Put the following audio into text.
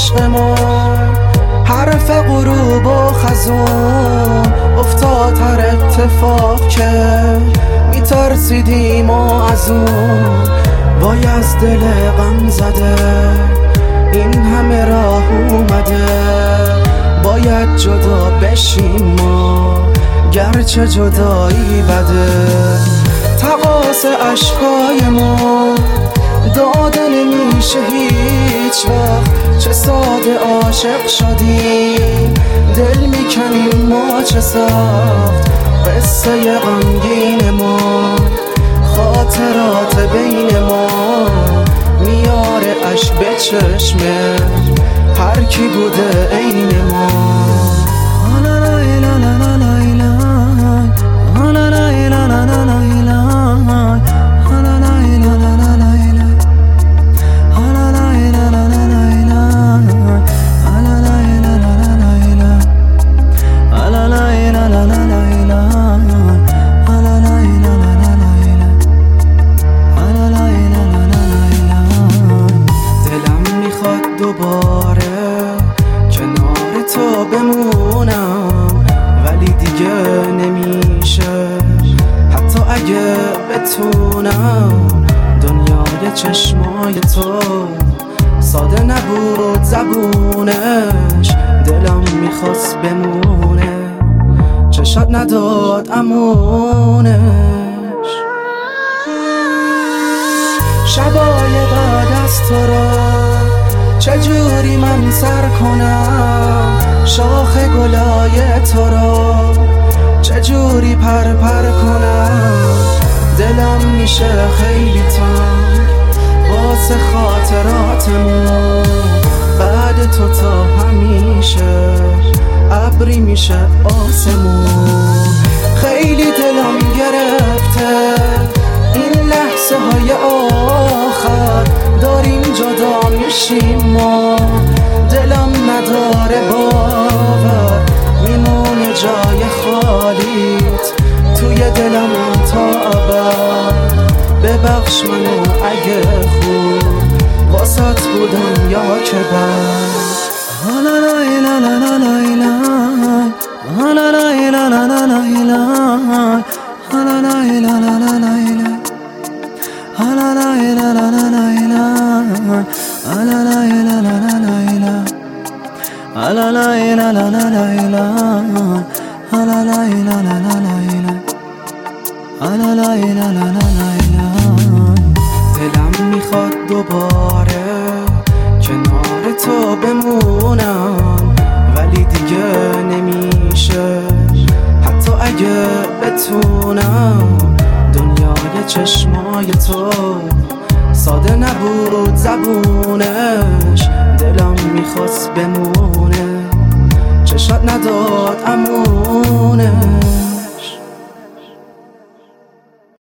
عشق ما. حرف غروب و خزون افتاد هر اتفاق که میترسیدیم و از اون وای از دل غم زده این همه راه اومده. باید جدا بشیم ما گرچه جدایی بده. تقاص عشقای ما داده نمیشه هیچ وقت. چه ساده عاشق شدیم دل میکنیم ما چه سخت. قصه غمگین ما خاطرات بین ما میاره اش به چشمه هر کی بوده عین ما. دوباره کنار تو بمونم ولی دیگه نمیشه. حتی اگه بتونم دنیای چشمای تو ساده نبود زبونش. دلم میخواست بمونه چشات نداد امونش. شبای بعد از تو را چجوری من سر کنم. شاخ گلای تو را چجوری پر کنم. دلم میشه خیلی تنگ واسه خاطراتمون. بعد تو تا همیشه ابری میشه آسمون. خیلی دلم گرفته این لحظه های آخر داریم جدا میشیم ما. دلم نداره باور میمونه جای خالیت توی دلم تا ابد. ببخش منو اگه خوب واسط بودم یا که بد. دلم میخواد دوباره کنار تو بمونم ولی دیگه نمیشه. حتی اگه بتونم دنیای چشمای تو ساده نبود زبونش. دلم میخواست بمونه چشات نداد امونه.